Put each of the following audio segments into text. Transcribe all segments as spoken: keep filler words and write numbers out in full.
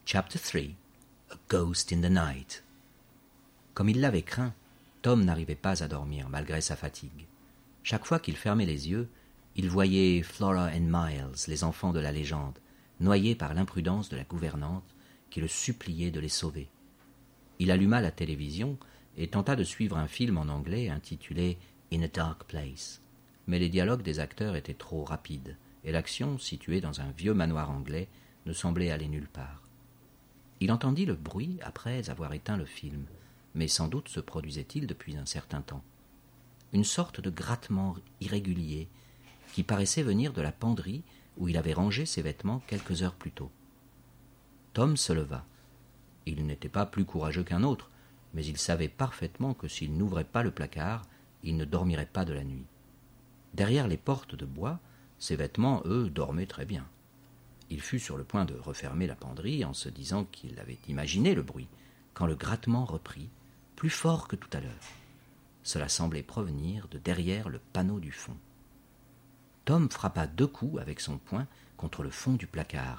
Chapter three. A Ghost in the Night. Comme il l'avait craint, Tom n'arrivait pas à dormir malgré sa fatigue. Chaque fois qu'il fermait les yeux, il voyait Flora and Miles, les enfants de la légende, noyés par l'imprudence de la gouvernante qui le suppliait de les sauver. Il alluma la télévision et tenta de suivre un film en anglais intitulé « In a Dark Place ». Mais les dialogues des acteurs étaient trop rapides et l'action, située dans un vieux manoir anglais, ne semblait aller nulle part. Il entendit le bruit après avoir éteint le film, mais sans doute se produisait-il depuis un certain temps. Une sorte de grattement irrégulier qui paraissait venir de la penderie où il avait rangé ses vêtements quelques heures plus tôt. Tom se leva. Il n'était pas plus courageux qu'un autre, mais il savait parfaitement que s'il n'ouvrait pas le placard, il ne dormirait pas de la nuit. Derrière les portes de bois, ses vêtements, eux, dormaient très bien. Il fut sur le point de refermer la penderie en se disant qu'il avait imaginé le bruit, quand le grattement reprit, plus fort que tout à l'heure. Cela semblait provenir de derrière le panneau du fond. Tom frappa deux coups avec son poing contre le fond du placard.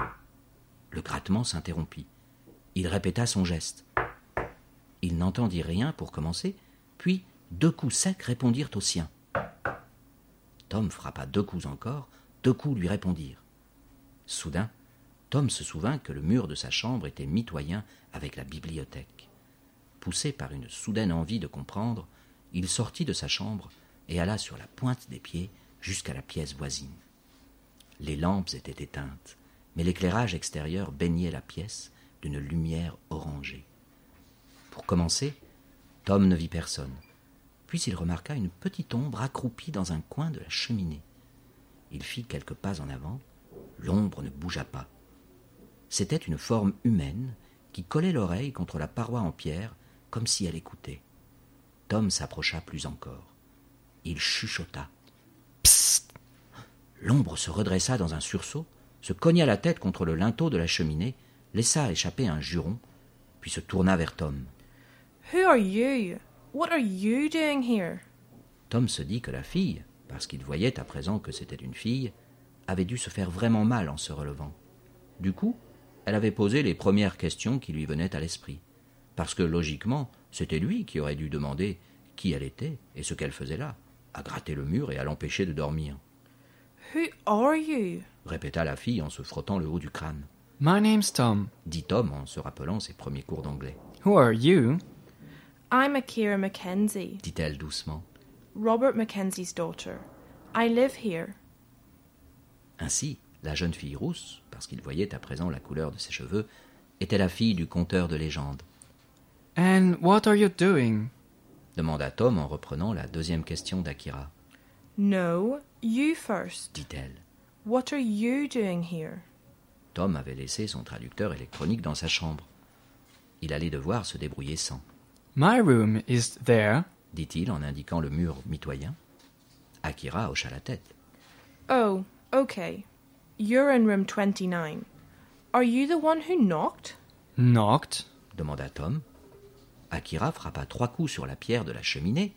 Le grattement s'interrompit. Il répéta son geste. Il n'entendit rien pour commencer, puis deux coups secs répondirent aux siens. Tom frappa deux coups encore, deux coups lui répondirent. Soudain, Tom se souvint que le mur de sa chambre était mitoyen avec la bibliothèque. Poussé par une soudaine envie de comprendre, il sortit de sa chambre et alla sur la pointe des pieds jusqu'à la pièce voisine. Les lampes étaient éteintes, mais l'éclairage extérieur baignait la pièce d'une lumière orangée. Pour commencer, Tom ne vit personne. Puis il remarqua une petite ombre accroupie dans un coin de la cheminée. Il fit quelques pas en avant. L'ombre ne bougea pas. C'était une forme humaine qui collait l'oreille contre la paroi en pierre comme si elle écoutait. Tom s'approcha plus encore. Il chuchota. « Psst !» L'ombre se redressa dans un sursaut, se cogna la tête contre le linteau de la cheminée, laissa échapper un juron, puis se tourna vers Tom. « Who are you? What are you doing here? » Tom se dit que la fille, parce qu'il voyait à présent que c'était une fille, avait dû se faire vraiment mal en se relevant. Du coup, elle avait posé les premières questions qui lui venaient à l'esprit, parce que, logiquement, c'était lui qui aurait dû demander qui elle était et ce qu'elle faisait là, à gratter le mur et à l'empêcher de dormir. « Who are you? » répéta la fille en se frottant le haut du crâne. « My name's Tom. » dit Tom en se rappelant ses premiers cours d'anglais. « Who are you? »« I'm Akira Mackenzie. » dit-elle doucement. « Robert Mackenzie's daughter. I live here. » Ainsi, la jeune fille rousse, parce qu'il voyait à présent la couleur de ses cheveux, était la fille du conteur de légende. « And what are you doing? » demanda Tom en reprenant la deuxième question d'Akira. « No, you first. » dit-elle. « What are you doing here? » Tom avait laissé son traducteur électronique dans sa chambre. Il allait devoir se débrouiller sans. « My room is there. » dit-il en indiquant le mur mitoyen. Akira hocha la tête. « Oh, okay. You're in room twenty-nine. Are you the one who knocked? » « Knocked? » demanda Tom. Akira frappa trois coups sur la pierre de la cheminée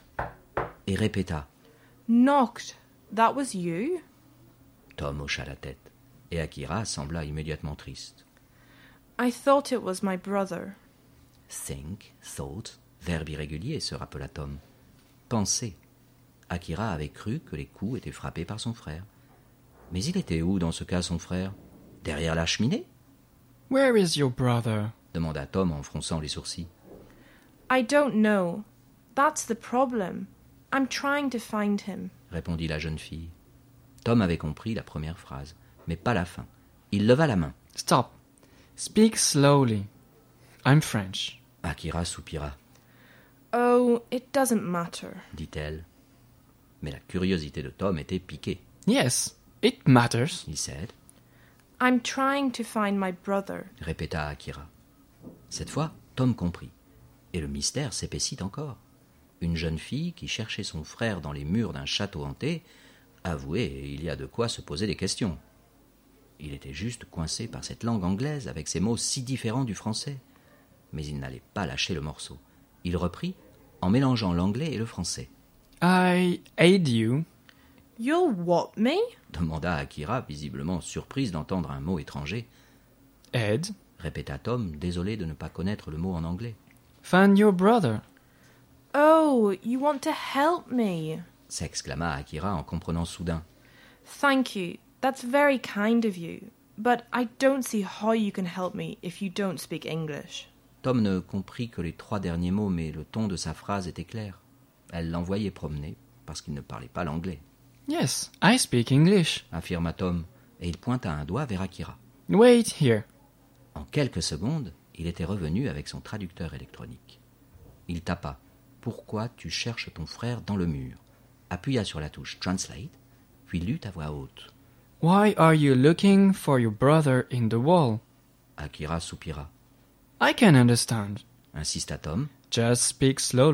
et répéta. « Knocked. That was you? » Tom hocha la tête et Akira sembla immédiatement triste. « I thought it was my brother. » Think, thought, verbe irrégulier, se rappela Tom. Penser. Akira avait cru que les coups étaient frappés par son frère. Mais il était où, dans ce cas, son frère? Derrière la cheminée? « Where is your brother? » demanda Tom en fronçant les sourcils. « I don't know. That's the problem. I'm trying to find him. » répondit la jeune fille. Tom avait compris la première phrase, mais pas la fin. Il leva la main. « Stop. Speak slowly. I'm French. » Akira soupira. « Oh, it doesn't matter. » dit-elle. Mais la curiosité de Tom était piquée. « Yes, it matters. » he said. « I'm trying to find my brother. » répéta Akira. Cette fois, Tom comprit. Et le mystère s'épaissit encore. Une jeune fille qui cherchait son frère dans les murs d'un château hanté, avouez, il y a de quoi se poser des questions. Il était juste coincé par cette langue anglaise avec ces mots si différents du français. Mais il n'allait pas lâcher le morceau. Il reprit en mélangeant l'anglais et le français. « I aid you. »« You'll what me? » demanda Akira, visiblement surprise d'entendre un mot étranger. Ed, répéta Tom, désolé de ne pas connaître le mot en anglais. find your brother. Oh, you want to help me? S'exclama Akira en comprenant soudain. Thank you. That's very kind of you. But I don't see how you can help me if you don't speak English. Tom ne comprit que les trois derniers mots, mais le ton de sa phrase était clair. Elle l'envoyait promener, parce qu'il ne parlait pas l'anglais. Yes, I speak English. Affirma Tom, et il pointa un doigt vers Akira. Wait here. En quelques secondes, il était revenu avec son traducteur électronique. Il tapa « Pourquoi tu cherches ton frère dans le mur ?» appuya sur la touche « Translate », puis lut à voix haute. « Why are you looking for your brother in the wall ?» Akira soupira. « I can understand. » Insista Tom. « Just speak slowly. »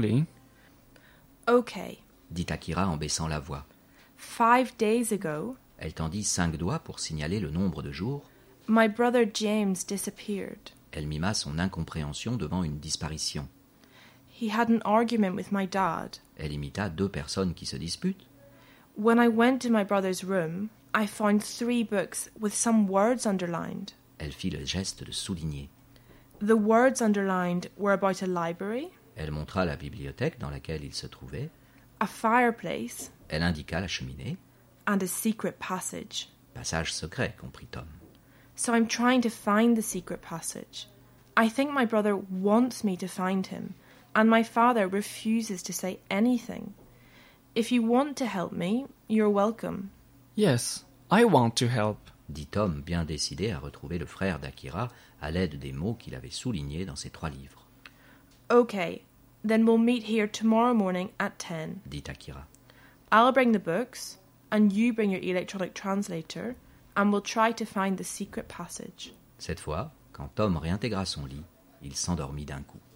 Okay. Dit Akira en baissant la voix. Five days ago, Elle tendit cinq doigts pour signaler le nombre de jours. my brother James disappeared. Elle mima son incompréhension devant une disparition. He had an argument with my dad. Elle imita deux personnes qui se disputent. When I went to my brother's room, I found three books with some words underlined. Elle fit le geste de souligner. The words underlined were about a library, Elle montra la bibliothèque dans laquelle il se trouvait. a fireplace, Elle indiqua la cheminée. and a secret passage. Passage secret, comprit Tom. So I'm trying to find the secret passage. I think my brother wants me to find him, and my father refuses to say anything. If you want to help me, you're welcome. « Yes, I want to help. » Dit Tom, bien décidé à retrouver le frère d'Akira à l'aide des mots qu'il avait soulignés dans ses trois livres. Okay, then we'll meet here tomorrow morning at ten. Dit Akira. I'll bring the books, and you bring your electronic translator, and we'll try to find the secret passage. Cette fois, quand Tom réintégra son lit, il s'endormit d'un coup.